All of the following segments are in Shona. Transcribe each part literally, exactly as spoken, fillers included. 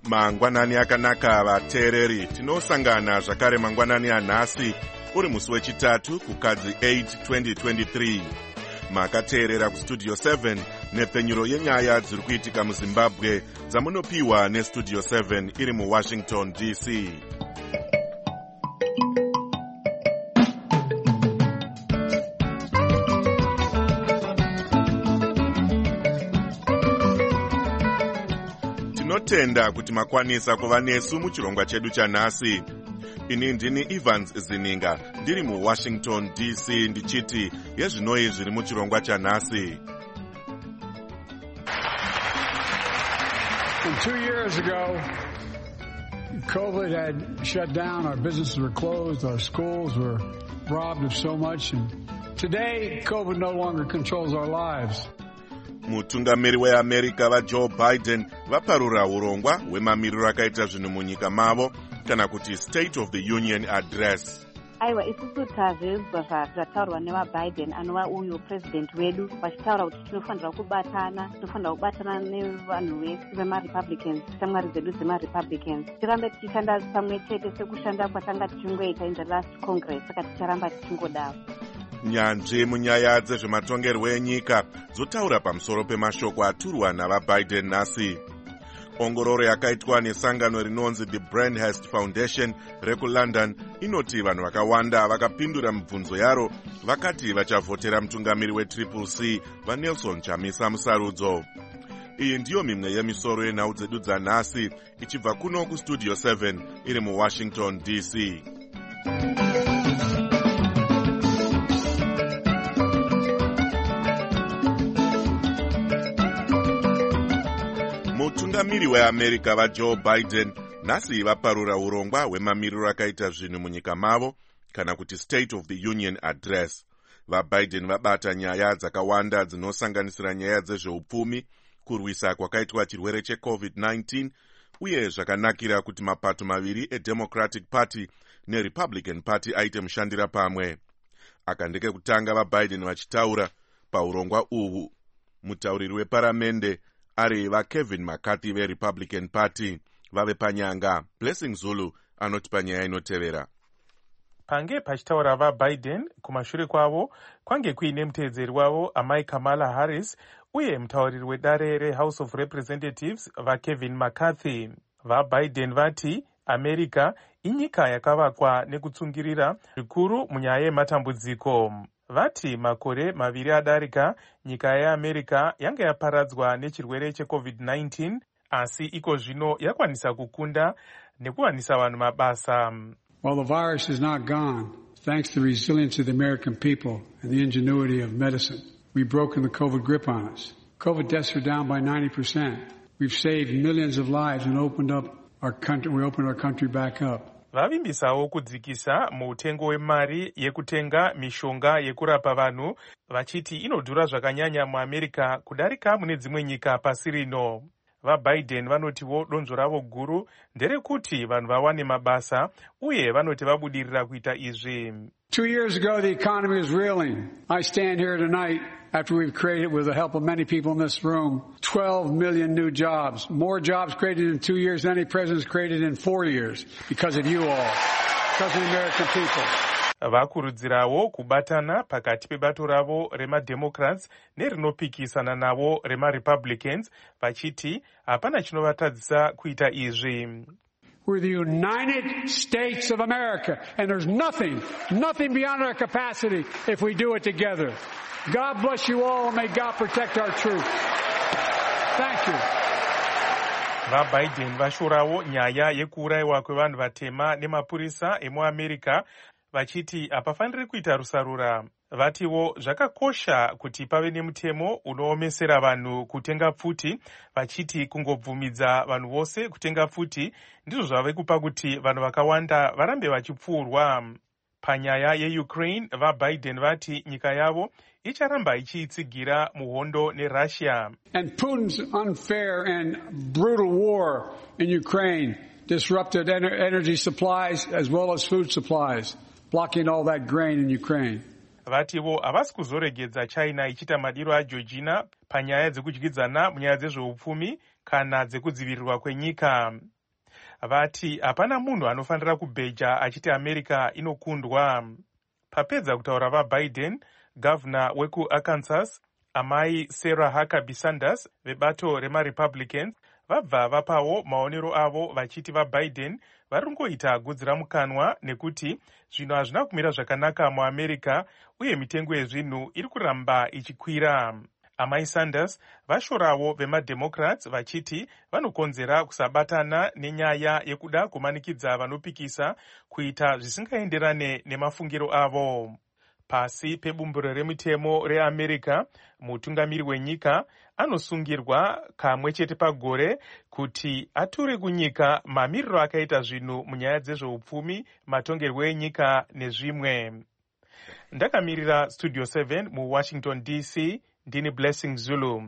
Mangwanani akanaka vateereri, tinosangana zvakare mangwanani anhasi uri musi wechitatu kukadzi eight twenty twenty-three. Makateerera kustudio seven nepfenyuro yenyaya dziri kuitika muZimbabwe dzamunopiwa nestudio seven iri muWashington D C. Tinotenda kuti makwanisa kuva nesu muchirongwa chedu chanhasi. Ini ndini Evans Zininga, ndiri muWashington D C ndichiti yezvinoi zviri muchirongwa chanhasi. Two years ago, COVID had shut down, our businesses were closed, our schools were robbed of so much, and today COVID no longer controls our lives. Mutungamiri weAmerica vaJoe Biden vaparura urongwa hwemamiriro akaita zvinhu munyika mavo kana kuti State of the Union Address. Aiwa, isusu tazvezwa zvataurwa nevaBiden anova uyu president wedu vachitaura kuti tinofanira kubatana, tinofanira kubatana nevanhu vese vemaRepublicans, shamwari dzedu dzemaRepublicans. Tirambe tichishanda pamwe chete sekushanda kwatanga tichingoita in the last Congress, saka ticharamba tichingodaro. Nyanzvi munyaya dzezvematongerwo enyika dzotaura pamusoro pemashoko aturwa navaBiden nhasi. Ongororo yakaitwa nesangano rinonzi The Brandhurst Foundation rekuLondon inoti vanhu vakawanda vakapindura mibvunzo yaro vakati vachavhotera mutungamiri weTriple C vaNelson Chamisa musarudzo. Iyi ndiyo mimwe yemisoro yenhau dzedu dzanhasi ichibva kuno kustudio seven iri muWashington D C. Mutungamiri weAmerica vaJoe Biden nhasi vaparura urongwa hwemamiriro akaita zvinhu munyika mavo kana kuti State of the Union Address. VaBiden vabata nyaya dzakawanda dzinosanganisira nyaya dzezveupfumi, kurwisa kwakaitwa chirwere cheCovid nineteen uye zvakanakira kuti mapato maviri eDemocratic Party neRepublican Party aite mushandira pamwe. Akandeke kutanga vaBiden vachitaura paurongwa uhu, mutauriri weparamende ari vaKevin McCarthy veRepublican Party vave panyanga. Blessing Zulu anoti panyaya inotevera. Pange pachitaura vaBiden kumashure kwavo kwange kuine muteedzeri wavo amai Kamala Harris uye mutauriri wedare reHouse of Representatives vaKevin McCarthy. VaBiden vati America inyika yakavakwa nekutsungirira zvikuru munyaya yematambudziko. Vati makore maviri adarika nyika yeAmerica yanga yaparadzwa nechirwere cheCovid nineteen, asi iko zvino yakwanisa kukunda nekuwanisa vanhu mabasa. While the virus is not gone, thanks to the resilience of the American people and the ingenuity of medicine, we've broken the COVID grip on us. COVID deaths are down by ninety percent. We've saved millions of lives and opened up our country, we opened our country back up. Vavimbisawo kudzikisa mutengo wemari yekutenga mishonga yekurapa vanhu vachiti inodhura zvakanyanya muAmerica kudarika mune dzimwe nyika pasi rino. VaBiden vanotiwo donzvo ravo guru nderekuti vanhu vawane mabasa uye vanoti vabudirira kuita izvi. Two years ago, the economy was reeling. I stand here tonight after we've created, with the help of many people in this room, twelve million new jobs. More jobs created in two years than any president's created in four years because of you all, because of the American people. Vakurudzirawo kubatana pakati pebato ravo remademocrats nerinopikisana navo remaRepublicans vachiti hapana chinovatadzisa kuita izvi. We're the United States of America, and there's nothing, nothing beyond our capacity if we do it together. God bless you all, and may God protect our troops. Thank you. VaBiden vashorawo nyaya yekuurayiwa kwevanhu vatema nemapurisa emuAmerica vachiti hapafaniri kuita rusarura. Vatiwo zvakakosha kuti pave nemutemo unoomesera vanhu kutenga pfuti, vachiti kungobvumidza vanhu vose kutenga pfuti ndizvo zvave kupa kuti vanhu vakawanda varambe vachipfuurwa. Panyaya yeUkraine, vaBiden vati nyika yavo icharamba ichiitsigira muhondo neRussia. And Putin's unfair and brutal war in Ukraine disrupted ener- energy supplies as well as food supplies, blocking all that grain in Ukraine. Vativo havasi kuzoregedza China ichita madiro aJeorgina panyaya dzekudyidzana munyaya dzezveupfumi kana dzekudzivirirwa kwenyika. vati hapana munhu anofanira kubheja achiti America inokundwa. Papedza kutaura vaBiden, gavhuna wekuArkansas amai Sarah Huckabee Sanders vebato remaRepublicans vabva vapawo maonero avo vachiti vaBiden vari ngoita gudzira mukanwa nekuti zvinhu hazvina kumira zvakanaka muAmerica uye mitengo yezvinhu iri kuramba ichikwira. Amai Sanders vashorawo vemademocrats vachiti vanokonzera kusabatana nenyaya yekuda kumanikidza vanopikisa kuita zvisingaenderane nemafungiro avo. Pasi pebumbiro remitemo reAmerica, mutungamiri wenyika anosungirwa kamwe chete pagore kuti ature kunyika mamiriro akaita zvinhu munyaya dzezveupfumi, matongerwo enyika nezvimwe. Ndakamirira Studio seven muWashington D C, ndini Blessing Zulu.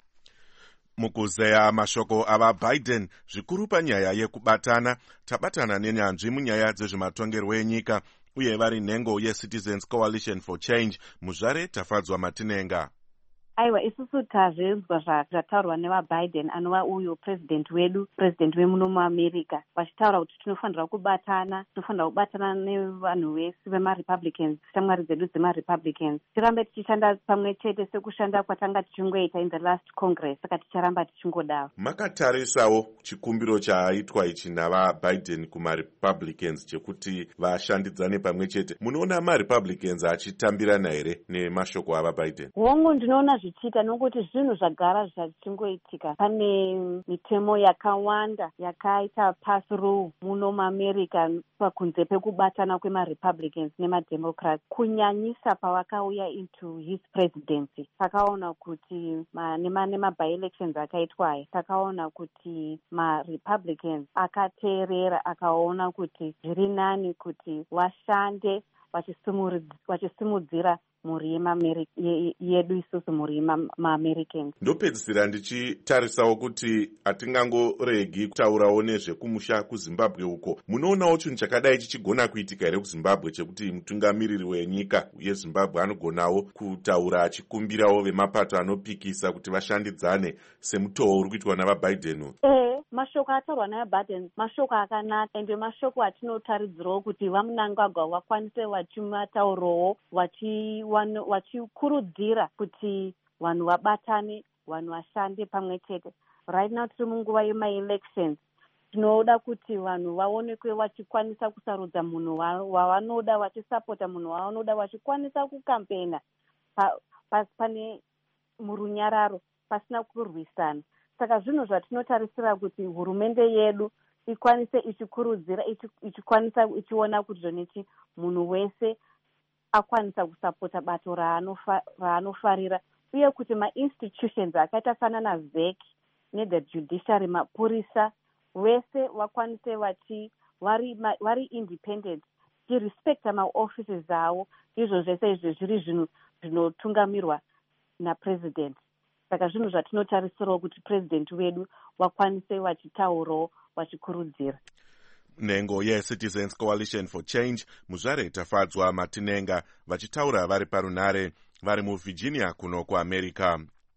Mukuzeya mashoko avaBiden zvikuru panyaya yekubatana, tabatana nenyanzvi munyaya dzezvematongerwo enyika uye vari nhengo yeCitizens Coalition for Change. Muzvare tafadzwa Matinenga. Aiwa, isusu tazvinzwa zvataurwa nevaBiden anova uyu president wedu, president wemuno muAmerica, vachitaura kuti tinofanira kubatana, tinofanira kubatana nevanhu vese vemaRepublicans, shamwari dzedu dzemaRepublicans. Tirambe tichishanda pamwe chete sekushanda kwatanga tichingoita in the last Congress, saka ticharamba tichingodaro. Makatarisawo chikumbiro chaitwa ichi navaBiden kumaRepublicans chekuti vashandidzane pamwe chete. Munoona maRepublicans achitambirana here nemashoko avaBiden? Hongu ndinoona zvichiita nokuti zvinhu zvagara zvichingoitika. Pane mitemo yakawanda yakaita pass through muno muAmerica pakunze pekubatana kwemaRepublicans nemademocrats, kunyanyisa pavakauya into his presidency. Takaona kuti nemaby-elections akaitwa aya, takaona kuti maRepublicans akateerera akaona kuti zviri nani kuti vashande vachisimudzira mhuri yedu isusu mhuri maAmericans. Ndopedzisira ndichitarisawo kuti hatingangoregi kutaurawo nezvekumusha kuZimbabwe uko. Munoonawo chinhu chakadai chichigona kuitika here kuZimbabwe, chekuti mutungamiriri wenyika yeZimbabwe anogonawo kutaura achikumbirawo vemapato anopikisa kuti vashandidzane semutoo uri kuitwa navaBiden? Eh, mashoko ataurwa navaBiden mashoko akanaka, ende mashoko atinotaridzirawo kuti vaMnangagwa vakwanise vachimataurawo vachi vachikurudzira kuti vanhu vabatane, vanhu vashande pamwe chete. Right now tiri munguva yema-elections. Tinoda kuti vanhu vaonekwe vachikwanisa kusarudza munhu wavanoda, vachisapota munhu wavanoda, vachikwanisa kukampena pa, pa, pane murunyararo pasina kurwisana. Saka zvinhu zvatinotarisira kuti hurumende yedu ikwanise ichikurudzira, ichikwanisa ichiona kuti zvonichi munhu wese akwanisa kusapota bato raanofarira, uye kuti ma-institutions akaita fana naVEC nethe judiciary, mapurisa vese vakwanise vachi vari, vari independent, tirespecta maoffices avo. Izvo zvese izvi zviri zvinhu zvinotungamirwa napresident. Saka zvinhu zvatinotarisirawo kuti president wedu vakwanise vachitaurawo vachikurudzira. Nhengo yeCitizens Coalition for Change, muzvare tafadzwa Matinenga vachitaura vari parunare vari muVirginia kuno kuAmerica.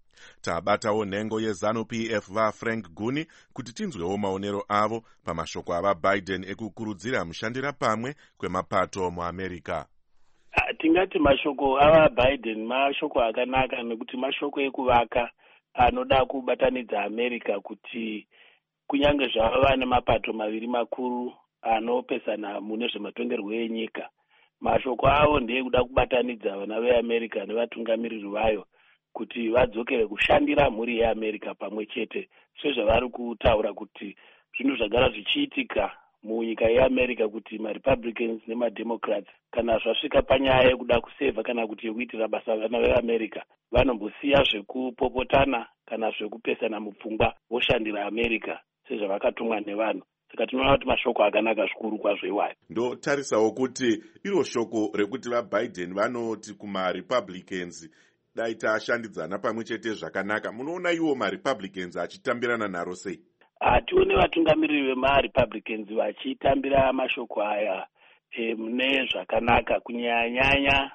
Tabatawo nhengo yeZanu-P F vaFrank Guni kuti tinzwewo maonero avo pamashoko avaBiden ekukurudzira mushandira pamwe kwemapato muAmerica. Tingati mashoko avaBiden mashoko akanaka nekuti mashoko ekuvaka anoda kubatanidza America kuti kunyange zvava nemapato maviri makuru anopesana mune zvematongerwo enyika, mashoko avo ndeyekuda kubatanidza vana veAmerica nevatungamiriri vayo kuti vadzokere kushandira mhuri yeAmerica pamwe chete, sezvavari kutaura kuti zvinhu zvagara zvichiitika munyika yeAmerica kuti maRepublicans nemademocrats kana zvasvika panyaya yekuda kusevha kana kuti yekuitira basa vana veAmerica vanombosiya zvekupopotana kana zvekupesana mupfungwa voshandira America sezvavakatumwa nevanhu. Saka tinoona kuti mashoko akanaka zvikuru kwazvo iwayo. Ndotarisawo kuti iro shoko rekuti vaBiden vanoti kumaRepublicans dai tashandidzana pamwe chete zvakanaka. Munoona iwo maRepublicans achitambirana naro sei? Hatione vatungamiriri vemaRepublicans vachitambira mashoko aya e, mune zvakanaka, kunyanya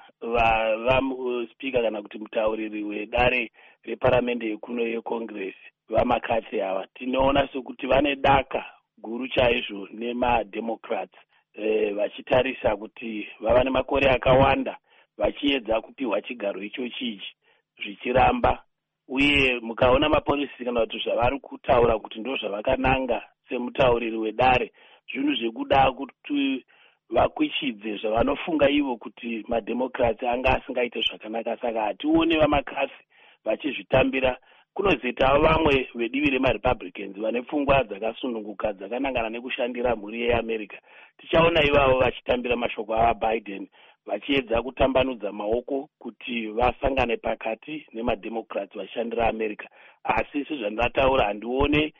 vaspika kana kuti mutauriri wedare reparamende yekuno yeCongress vaMcCarthy ava. Tinoona sekuti vane daka guru chaizvo nemademocrats e, vachitarisa kuti vava nemakore akawanda vachiedza kupiwa chigaro ichochi ichi zvichiramba, uye mukaona mapolisi kana kuti zvavari kutaura kuti ndo zvavakananga semutauriri wedare, zvinhu zvekuda kuti vakwichidze zvavanofunga ivo kuti mademocrats anga asingaite zvakanaka. Saka hatione vamakasi vachizvitambira. Kunozoitawo vamwe vedivi remarepublicans vane pfungwa dzakasununguka dzakanangana nekushandira mhuri yeamerica. Tichaona ivavo vachitambira mashoko avaBiden vachiedza kutambanudza maoko kuti vasangane pakati nemademocrats vachishandira america. Asi sezvandataura handione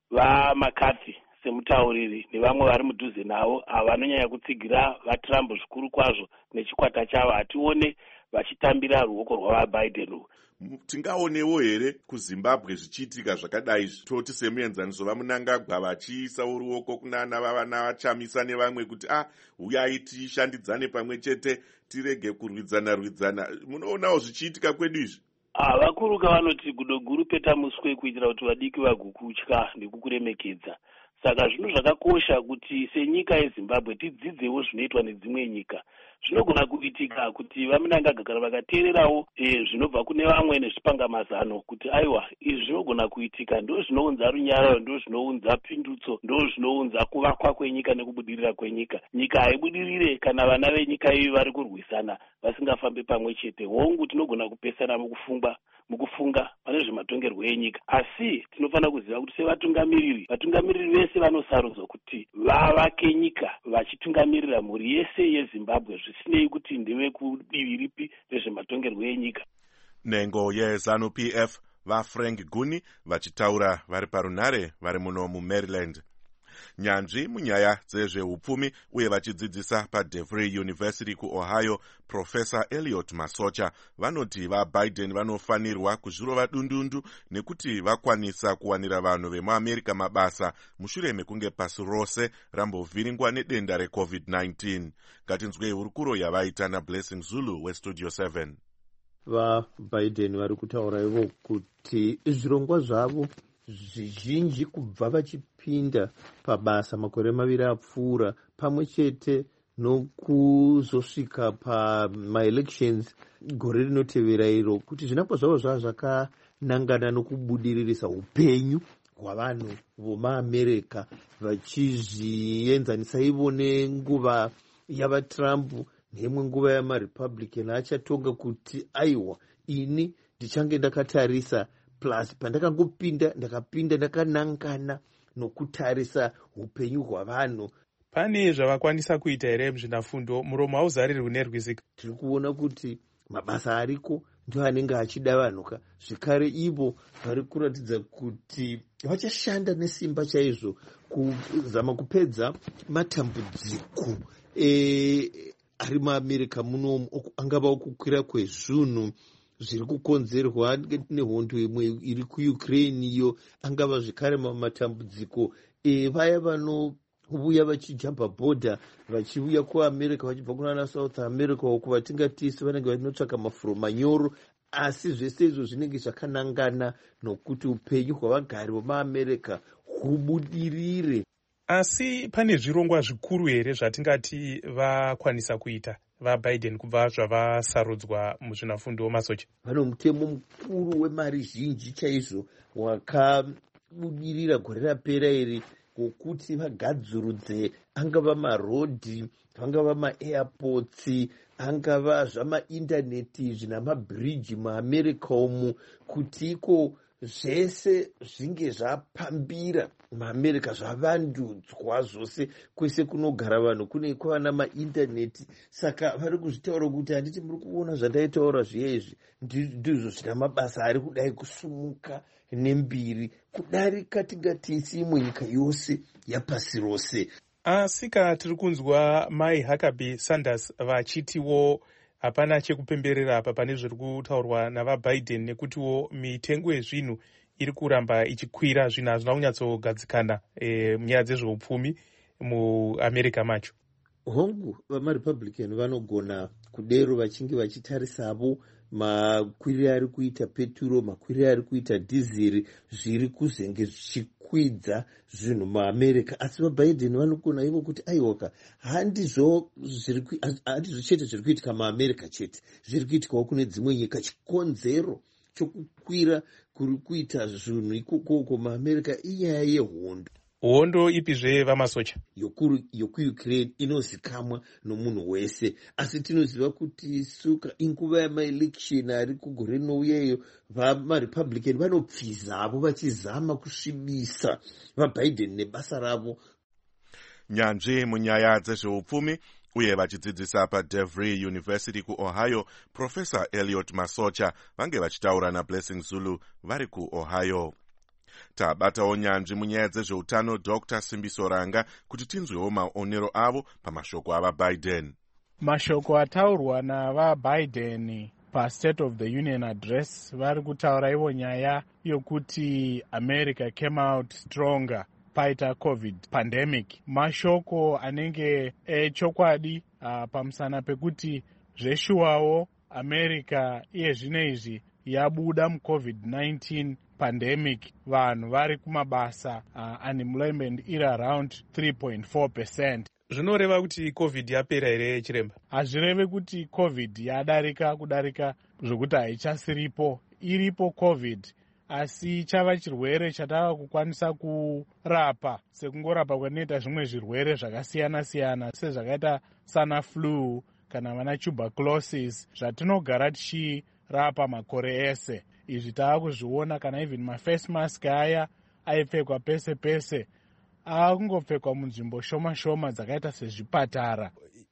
vamakati semutauriri nevamwe vari mudhuze navo ava vanonyanya kutsigira vaTrump zvikuru kwazvo nechikwata chavo. Hatione vachitambira ruoko rwavaBiden. Tingaonewo here kuZimbabwe zvichiitika zvakadai, toti semuenzaniso vamunangagwa vachiisawo ruoko kunana vavana vachamisa nevamwe kuti ah uyai tishandidzane pamwe chete tirege kurwidzana rwidzana. Munoonawo zvichiitika kwedu izvi? Ah, vakuruka vanoti gudo guru peta muswe kuitira kuti vadiki vagokutya nekukuremekedza. Saka zvinhu zvakakosha kuti senyika yeZimbabwe tidzidzewo zvinoitwa nedzimwe nyika. Zvinogona kuitika kuti vamunangagara vakateererawo e, zvinobva kune vamwe nezvipangamazano kuti aiwa izvi zvinogona kuitika, ndo zvinounza runyararo, ndo zvinounza pindutso, ndo zvinounza kuvakwa kwenyika nekubudirira kwenyika. Nyika haibudirire kana vana venyika iyi vari kurwisana vasingafambi pamwe chete. Hongu tinogona kupesana mukufunga mukufunga pane zvematongerwo enyika, asi tinofanira kuziva kuti sevatungamiriri vatungamiriri vese vanosarudzwa kuti vavake nyika vachitungamirira mhuri yese yeZimbabwe zvisinei kuti ndeve kudivi ripi rezvematongerwo enyika. Nhengo yeZanu-P F vaFrank Guni vachitaura vari parunhare vari muno muMaryland. Nyanzvi munyaya dzezveupfumi uye vachidzidzisa paDeVry University kuOhio, Professor Elliot Masocha vanoti vaBiden vanofanirwa kuzvirova dundundu nekuti vakwanisa kuwanira vanhu vemuAmerica mabasa mushure mekunge pasi rose rambovhiringwa nedenda reCovid nineteen. Ngatinzwei hurukuro yavaita naBlessing Zulu weStudio seven. VaBiden vari kutaura ivo kuti zvirongwa zvavo zvizhinji kubva vachipinda pabasa makore maviri apfuura pamwe chete nokuzosvika pamaelections gore rinotevera iro, kuti zvinangwa zvavo zvava zvakanangana nokubudiririsa upenyu hwavanhu vomaamerica vachizvienzanisa ivo nenguva yavaTrump nemwe nguva yamaRepublican achatonga kuti aiwa ini ndichange ndakatarisa plus pandakangopinda ndakapinda ndakanangana nokutarisa upenyu hwavanhu. Pane zvavakwanisa kuita here muzvinafundo? Muromo hauzarirwi nerwizika. Tiri kuona kuti mabasa ariko ndio anenge achida vanhuka, zvekare ivo vari kuratidza kuti vachashanda nesimba chaizvo kuzama kupedza matambudziko e, ari muAmerica muno, angava kukwira kwezvinhu zviri kukonzerwa nehondo imwe iri kuUkraine iyo, angava zvekare matambudziko evaya vanouya vachijamba bhodha vachiuya kuAmerica vachibva kunana South America uko vatingatisi vanenge vachinotsvaka mafuro manyoro, asi zvese izvo zvinenge zvakanangana nokuti upenyu hwavagari vomaAmerica hubudirire. Asi pane zvirongwa zvikuru here zvatingati vakwanisa kuita vaBiden kubva zvavasarudzwa muzvinafundo Masocha? Vane mutemo mukuru wemari zhinji chaizvo wakabudirira gore rapera iri wokuti vagadzurudze angava marodhi, angava maairports, angava zvamaindaneti zvinamabhiriji muAmerica umu, kuti iko zvese zvinge zvapambira muAmerica, zvavandudzwa zvose kwese kunogara vanhu kune kwava namaindaneti. Saka vari kuzvitaura kuti handiti muri kuona zvandaitaura zviya izvi ndizvo zvina mabasa ari kudai kusumuka nembiri kudarika tingatisi imwe nyika yose yapasi rose. Asi kana tiri kunzwa Mai Huckabee Sanders vachitiwo hapana chekupemberera apa pane zviri kutaurwa navaBiden nekutiwo mitengo yezvinhu iri kuramba ichikwira, zvinhu hazvina kunyatsogadzikana e, munyaya dzezveupfumi muAmerica macho. Hongu vamaRepublican vanogona kudero vachinge vachitarisavo makwirire ari kuita peturo, makwirire ari kuita dhiziri zviri kuzenge zvichikwira kukwidza zvinhu muamerica, asi vabiden vanogona ivo kuti aiwaka handizvo handizvo chete zviri kuitika muamerica chete, zviri kuitikawo kune dzimwe nyika. Chikonzero chokukwira kuri kuita zvinhu ikokoko muamerica inyaya yehondo. Hondo ipizve vamasocha yokuukraine inozikamwa nomunhu wese, asi tinoziva kuti suka inguva yamaelection ari kugore rinouyeyo vamarepublican vanopfizavo vachizama kusvibisa vabiden nebasa ravo. Nyanzvi munyaya dzezveupfumi uye vachidzidzisa paDevry University kuOhio, Professor Elliot Masocha vange vachitaura naBlessing Zulu vari kuOhio. Tabatawo nyanzvi munyaya dzezveutano Doctor Simbiso Ranga kuti tinzwewo maonero avo pamashoko avaBiden. Mashoko ataurwa navaBiden paState of the Union Address vari kutaura ivo nyaya yokuti America came out stronger paita COVID pandemic. Mashoko anenge echokwadi uh, pamusana pekuti zveshuwawo America iye zvino izvi yabuda muCovid nineteen pandemic, vanhu vari kumabasa, uh, unemployment iri around three point four percent. Zvinoreva kuti COVID yapera here chiremba? Hazvireve kuti COVID yadarika kudarika zvokuti haichasiripo. Iripo COVID, asi chava chirwere chatava kukwanisa kurapa sekungorapa kwanoita zvimwe zvirwere zvakasiyana siyana sezvakaita sana flu kana vana tuberculosis zvatinogara tichirapa makore ese. Izvi tava kuzviona kana even maface mask aya aipfekwa pese pese akungopfekwa munzvimbo shoma shoma dzakaita sezvipatara.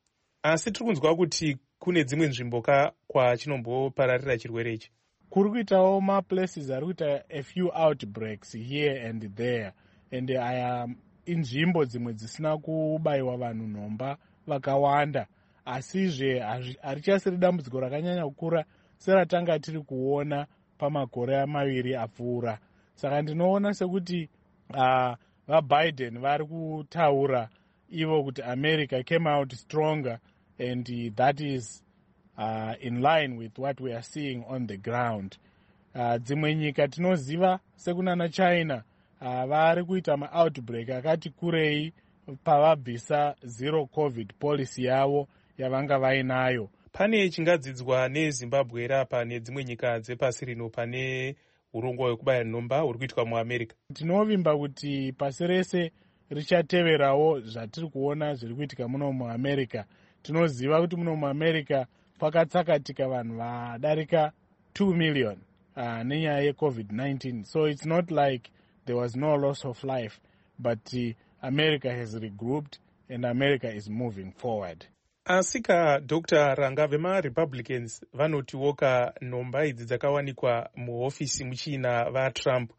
Asi tiri kunzwa kuti kune dzimwe nzvimbo ka kwachinombopararira chirwere ichi. Kuri kuitawo maplaces ari kuita a few outbreaks here and there, and aya inzvimbo dzimwe dzisina kubayiwa vanhu nhomba vakawanda, asizve harichasiri dambudziko rakanyanya kukura seratanga tiri kuona pamakore maviri apfuura. Saka ndinoona sekuti uh, vaBiden vari kutaura ivo kuti America came out stronger, and uh, that is uh, in line with what we are seeing on the ground. Uh, dzimwe nyika tinoziva sekunana China uh, vari kuita ma-outbreak akati kurei pavabvisa zero COVID policy yavo yavanga vainayo. Pane chingadzidzwa neZimbabwe rapa nedzimwe nyika dzepasi rino pane urongwa hwekubaya nhomba huri kuitwa muAmerica? Tinovimba kuti pasi rese richateverawo zvatiri kuona zviri kuitika muno muAmerica. Tinoziva kuti muno muAmerica pakatsakatika vanhu vadarika two million uh, nenyaya yeCovid nineteen. So it's not like there was no loss of life, but uh, America has regrouped and America is moving forward. Asika Doctor Ranga, vemaRepublicans vanotiwoka nhomba idzi dzakawanikwa muhofisi muchina vaTrump,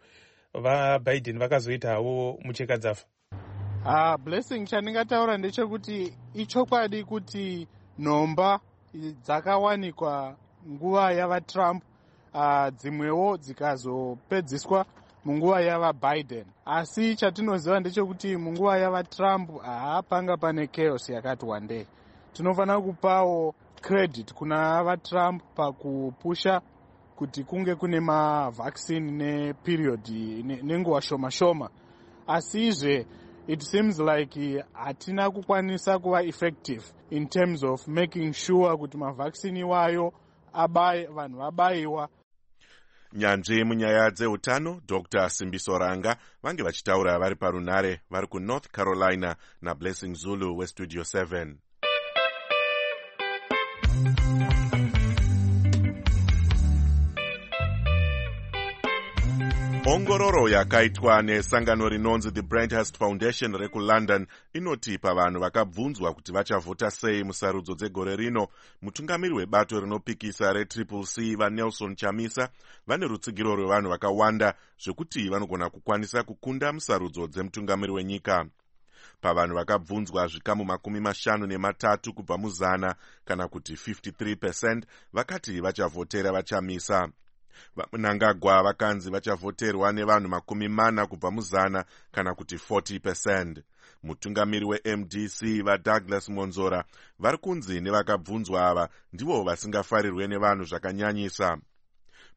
vaBiden vakazoitawo mucheka dzafa. Ah, Blessing, chandingataura ndechekuti ichokwadi kuti nhomba dzakawanikwa nguva yavaTrump uh, dzimwewo dzikazopedziswa munguva yavaBiden. Asi chatinoziva ndechekuti munguva yavaTrump haapanga pane chaos yakati wandei. Tinofanira kupawo credit kuna vaTrump pakupusha kuti kunge kune mavaccine neperiod nenguva shoma shoma. Asizve it seems like hatina kukwanisa kuva effective in terms of making sure kuti mavaccine iwayo abaye vanhu vabayiwa. Nyanzvi munyaya dzeutano Doctor Simbiso Ranga vange vachitaura vari parunare vari kuNorth Carolina naBlessing Zulu weStudio seven. Ongororo yakaitwa nesangano rinonzi The Brandhurst Foundation rekuLondon inoti pavanhu vakabvunzwa kuti vachavhota sei musarudzo dzegore rino, mutungamiri webato rinopikisa reTriple C vaNelson Chamisa vane rutsigiro rwevanhu vakawanda zvekuti vanogona kukwanisa kukunda musarudzo dzemutungamiri wenyika. Pavanhu vakabvunzwa zvikamu makumi mashanu nematatu kubva muzana kana kuti fifty-three percent vakati vachavhotera vaChamisa. Mnangagwa vakanzi vachavhoterwa nevanhu makumi mana kubva muzana kana kuti forty percent. Mutungamiri weM D C vaDouglas Monzora vari kunzi nevakabvunzwa ava ndivo vasingafarirwe nevanhu zvakanyanyisa.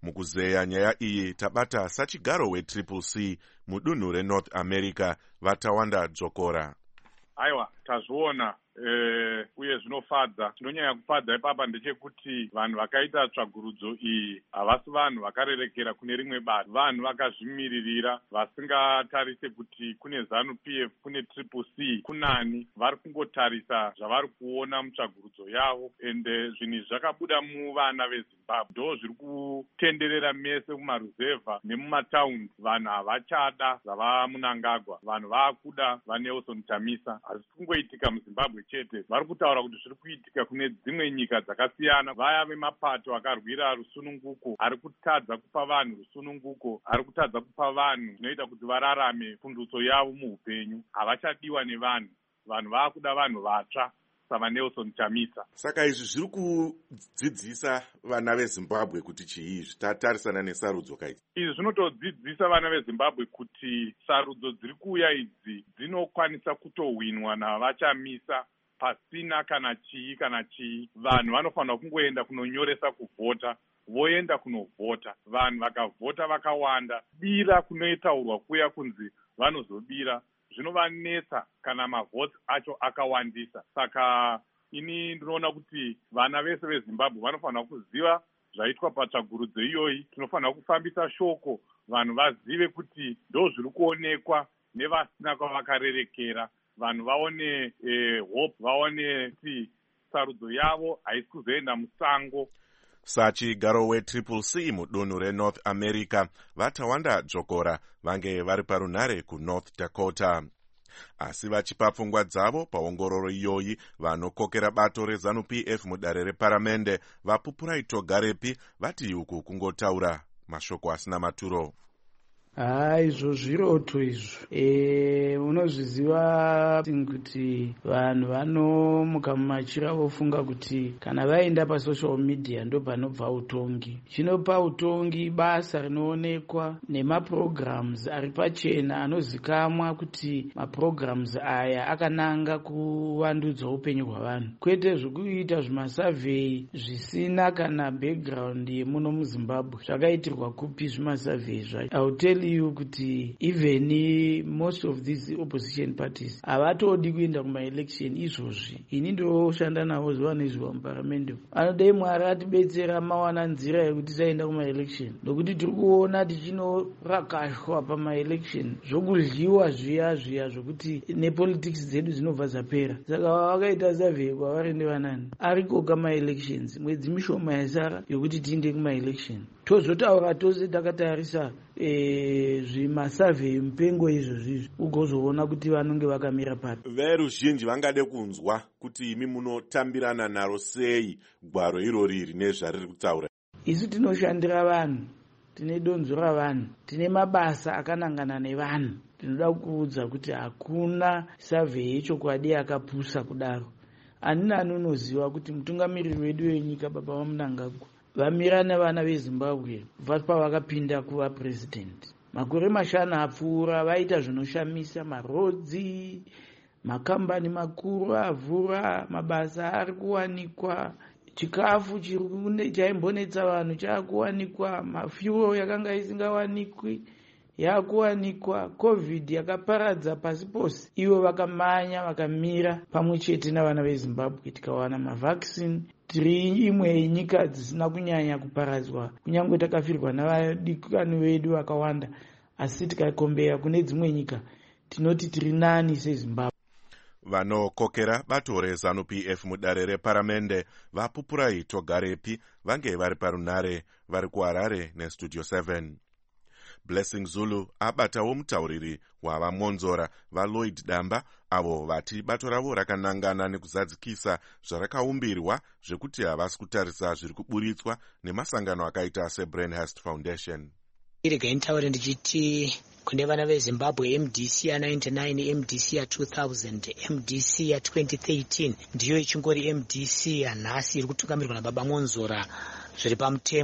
Mukuzeya nyaya iyi tabata sachigaro wetriple C mudunhu reNorth America Vatawanda Dzokora. Aiwa, tazviona eh, uye zvinofadza. Chinonyanya kufadza ipapa ndechekuti vanhu vakaita tsvagurudzo iyi havasi vanhu vakarerekera kune rimwe basa, vanhu vakazvimiririra vasingatarise kuti kune ZANU P F, kune triple C, kunani. Vari kungotarisa zvavari kuona mutsvagurudzo yavo, ende zvinhu zvakabuda muvana veZimbabwe ndo zviri kutenderera mese mumaruzevha nemumataundi. Vanhu havachada zvava Mnangagwa, vanhu vaakuda vaNelson Chamisa. Hazvisi kungoitika muZimbabwe chete, vari kutaura kuti zviri kuitika kune dzimwe nyika dzakasiyana. Vaya vemapato akarwira rusununguko ari kutadza kupa vanhu rusununguko, ari kutadza kupa vanhu zvinoita kuti vararame pundutso yavo muupenyu. Havachadiwa nevanhu, vanhu vaakuda vanhu vatsva savaNelson Chamisa. Saka izvi zviri kudzidzisa vana veZimbabwe kuti chii tatarisana nesarudzo kaidzi? Izvi zvinotodzidzisa vana veZimbabwe kuti sarudzo dziri kuuya idzi dzinokwanisa kutohwinwa navachamisa pasina kana chii kana chii. Vanhu vanofanira kungoenda kunonyoresa kuvhota, voenda kunovhota. Vanhu vakavhota vakawanda, bira kunotaurwa kuya kunzi vanozobira zvinovanetsa kana mavhoti acho akawandisa. Saka ini ndinoona kuti vana vese veZimbabwe vanofanira kuziva zvaitwa patsvagurudzo iyoyi. Tinofanira kufambisa shoko, vanhu vazive kuti ndo zviri kuonekwa nevasina kwavakarerekera. Vanhu vaone eh, hope, vaone kuti sarudzo yavo haisi kuzoenda musango. Sachigaro wetriple C mudunhu reNorth America Vatawanda Dzokora vange vari parunhare kuNorth Dakota. Asi vachipa pfungwa dzavo paongororo iyoyi, vanokokera bato reZANU P F mudare reparamende vaPupurai Togarepi vati uku kungotaura mashoko asina maturo. Ha, izvo zviroto izvo. E, unozviziva kuti vanhu vanomuka mumachira vofunga kuti kana vaenda pasocial media ndo panobva utongi. Chinopa utongi basa rinoonekwa nemaprograms ari pachena anozikamwa kuti maprograms aya akananga kuvandudza upenyu hwavanhu, kwete zvekuita zvimasurvey zvisina kana background yemuno muZimbabwe. Zvakaitirwa kupi zvimasurvey zvacho? Auteli you kuti even most of these opposition parties havatodi kuenda kuma-election izvozvi. Ini ndoshanda navo zuva nezuva muparamende. Anodai Mwari atibetsera mawana nzira yekuti tisaenda kuma-election, nokuti tiri kuona tichinorakashwa pama-election, zvokudliwa zviya zviya zvokuti nepolitics dzedu dzinobva dzapera. Saka vakaita survey kwavari nevanani ariko kama-elections, mwedzi mishoma yasara yokuti tiende kuma-election. Tozotaura tose takatarisa e, zvimasurvey mupengo izvo zvizvo ugozoona kuti vanonge vakamira papi. Veruzhinji vangade kunzwa kuti imi munotambirana naro sei gwaro irori rine zvariri kutaura. Isu tinoshandira vanhu, tine donzo ravanhu, tine mabasa akanangana nevanhu. Tinoda kuudza kuti hakuna survey yechokwadi akapusa kudaro. Ani nani unoziva kuti mutungamiriri wedu wenyika Baba vaMnangagwa vamira nevana veZimbabwe kubva pavakapinda kuva president. Makore mashanu apfuura vaita zvinoshamisa, marodzi, makambani makuru avhura, mabasa ari kuwanikwa, chikafu chaimbonetsa vanhu chaakuwanikwa, mafuel yakanga isingawanikwi yakuwanikwa, covid yakaparadza pasi pose. Ivo vakamanya vakamira pamwe chete navana veZimbabwe, tikawana mavaccine. Tiri imwe yenyika dzisina kunyanya kuparadzwa, kunyange takafirwa navadikani vedu vakawanda, asi tikakombera kune dzimwe nyika tinoti tiri nani seZimbabwe. Vanokokera bato reZANU P F mudare reparamende vaPupurai Togarepi vange vari parunhare vari kuHarare neStudio seven. Blessing Zulu abatawo mutauriri wavamonzora vaLloyd Damba avo vati bato ravo rakanangana nekuzadzikisa zvarakaumbirwa zvekuti havasi kutarisa zviri kuburitswa nemasangano akaita seBrainhurst Foundation. Irega ntaure ndichiti kune vana veZimbabwe M D C ya ninety-nine, M D C ya two thousand, M D C ya twenty thirteen ndiyo ichingori M D C yanhasi iri kutungamirwa naBaba Monzora zviri pamutemo.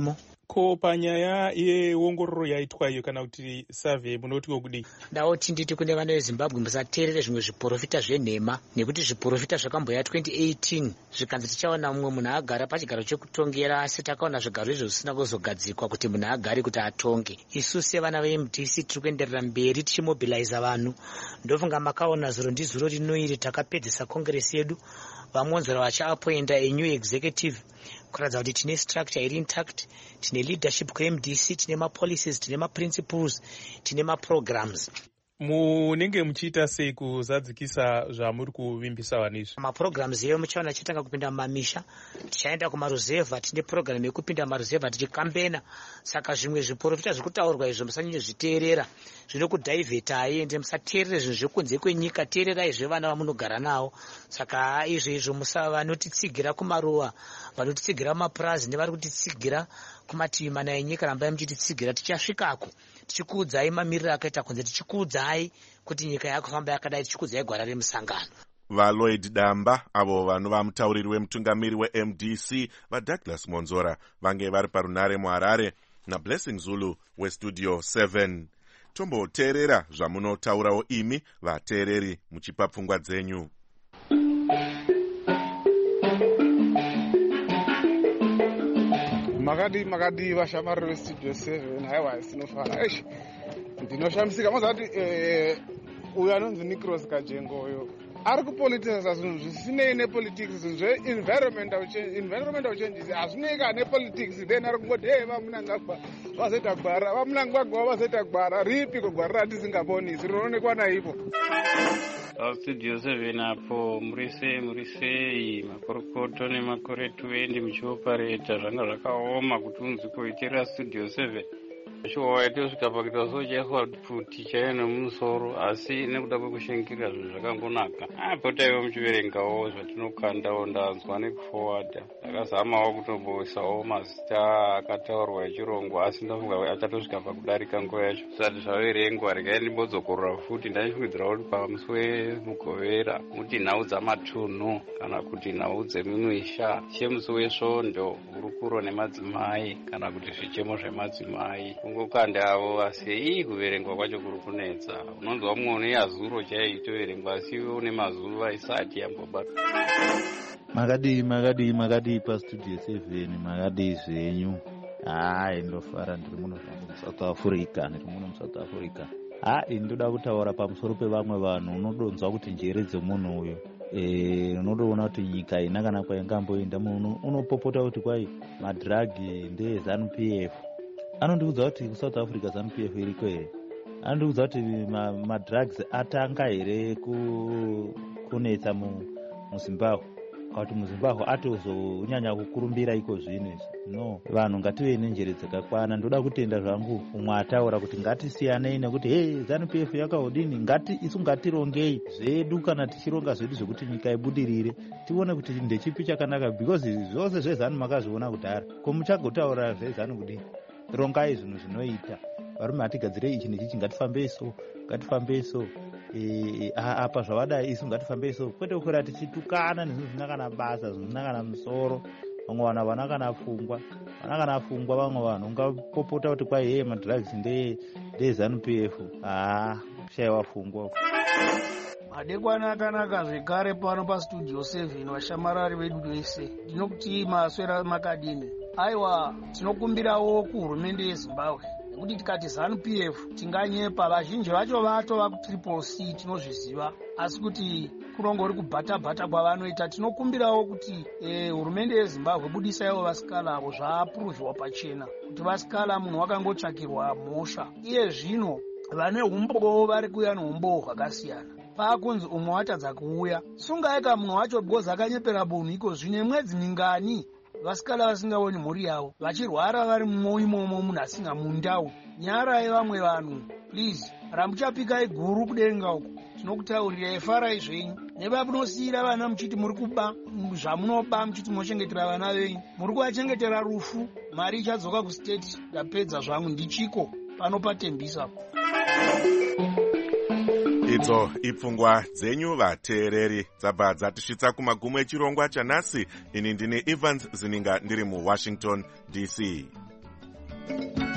ko panyaya yeongororo yaitwa iyo kana kuti survey munoti kudii? Ndauti nditi kune vana vezimbabwe musateerere zvimwe zviprofita zvenhema, nekuti zviprofita zvakamboya twenty eighteen zvikanzi tichaona mumwe munhu agara pachigaro chekutongera, asi takaona zvigaro izvo zvisina kuzogadzikwa kuti munhu agare kuti atonge. Isu sevana veM D C tiri kuenderera mberi tichimobiliza vanhu. Ndofunga makaona zuro ndizuro rinoiri takapedzisa kongresi yedu, vamonzora vachiapoinda a new executive kuratidza kuti tine structure iri intact, tine leadership kuM D C, tine mapolicies, tine maprinciples, tine maprograms. Munenge muchiita sei kuzadzikisa zvamuri kuvimbisa vanhu izvi? Maprograms eyo muchaona chitanga kupinda mumamisha, tichaenda kumaruzevha, tine program yekupinda maruzevha tichikambena. Saka zvimwe zviprofita zvekutaurwa izvo musanyanye zviteerera, zvinokudhaivhetai ende musateerere zvinhu zvekunze kwenyika, teererai zvevana vamunogara nawo. Saka izvo izvo vanotitsigira kumaruwa, vanotitsigira mumapurazi nevari kutitsigira kumativi mana enyika, rambai muchititsigira, tichasvikako tichikuudzai mamiriro akaita kunze, tichikuudzai kuti nyika yakufamba yakadai, tichikuudzai gwara remusangano. VaLloyd Damba avo vanova mutauriri wemutungamiri weM D C vaDouglas Monzora vange vari parunare muHarare naBlessing Zulu weStudio seven. Tomboteerera zvamunotaurawo imi vateereri muchipa pfungwa dzenyu. Makadi makadi vashamari veStudio seven. Haiwa sinofara. Eish. Ndinoshamisika mazati eh uyu anonzi Nicholas Kajengo uyo ari kupolitics zvinhu zvisinei nepolitics, zvinhu zve-environmental change, environmental changes hazvinei kana nepolitics. Then ari kungoti hey vamunangagwa vazoita gwara, vamunangagwa vazoita gwara, ripi gwara ratisingaboni rinoonekwa naipo. Studio seven apo murise murisei makorokoto nemakore twenty muchiopareta zvanga zvakaoma kuti unzi kuitira Studio seven. Shuwa yatosvika pakuita so chaiswa pfuti chaiyo nemumusoro, asi nekuda kwekushingirira zvinhu zvakangonaka. Apotaiwo muchiverengawo zvatinokandawo, ndanzwa nekuforwarda. Ndakazamawo kutomboisawo mazita akataurwa echirungu, asi ndafunga achatosvika pakudarika nguva yacho. Zvisati zvaverengwa regai ndimbodzokorora futi, ndaifungidzira kuti pamusi wemugovera muti nhau dzamatunhu kana kuti nhau dzemumisha, chemusi wesvondo, hurukuro nemadzimai kana kuti zvichemo zvemadzimai. Kungokandavo asi ii kuverengwa kwacho kuri kunetsa. Unonzwa mumwe une yazuro chaitoverengwa asi iwe une mazuva isati yambobata. Makadii makadii makadii paStudio seven, makadii zvenyu. Hai ndofara ndiri muno muSouth Africa, ndiri muno muSouth Africa. Hai ndoda kutaura pamusoro pevamwe vanhu, unodonzwa kuti njere dzemunhu uyo. Eh unodoona kuti nyika ina kana kwaingamboenda munhu unopopota kuti kwai madragi ndeZANU P F. Anondiudza kuti kuSouth Africa ZANU P F iriko here. Anondiudza kuti madrugs ma atanga here kunetsa muZimbabwe, kuti muZimbabwe atozonyanya kukurumbira iko zvino. No, vanhu ngative nenjere dzakakwana. Ndoda kutenda zvangu umwe ataura kuti ngatisiyanei nekuti hey ZANU P F yakaodini, ngati isu ngatirongei zvedu kana tichironga zvedu zvekuti nyika ibudirire, tione kuti ndechipi chakanaka, because zvose zveZANU makazviona kudhara. Ko muchagotaura zveZANU kudini? Rongai zvinhu zvinoita. Varume hatigadzire ichi nechichi, ngatifambeso ngatifambeso e, apa zvavadai isu ngatifambeso, kwete kukura tichitukana nezvinhu zvisina kana basa, zvisina kana musoro. Vamwe vanhu havana kana pfungwa, vana kana pfungwa vamwe vanhu. Ungapopota kuti kwai hey madrugs ndeZANU P F. Ah, kushaiwa pfungwa. Madekwana akanaka zvekare pano paStudio seven, vashamarari vedu vese. Ndinokuti maswera makadini. Aiwa, tinokumbirawo kuhurumende yeZimbabwe nekuti tikati ZANU P F tinganyepa. Vazhinji vacho vatova kutriple C tinozviziva, asi kuti kurongori kubhata bhata kwavanoita. Tinokumbirawo kuti eh, hurumende yeZimbabwe budisaiwo vasikala avo, zvaapuruvhiwa pachena kuti vasikala munhu wakangotsvakirwa mhosva. Iye zvino vane umbowo vari kuuya neumbowo hwakasiyana. Pakunzi umwe watadza kuuya, sungaika munhu wacho because akanyepera bunhu iko zvine mwedzi mingani vasikala vasingaoni mhuri yavo, vachirwara vari mumo imomo munhu asingamundawo. Nyara yevamwe vanhu, please, ramuchapika iguru kudenga uko. Tinokutaurirai farai zvenyu. Nevamunosiyira vana muchiti muri kuba zvamunoba, muchiti munochengetera vana venyu, muri kuvachengetera rufu. Mari ichadzoka kustate. Ndapedza zvangu, ndichiko pano patembisa. Idzo ipfungwa dzenyu vateereri, dzabva dzatisvitsa kumagumo echirongwa chanhasi. Ini ndini Evans Zininga ndiri muWashington D C. you.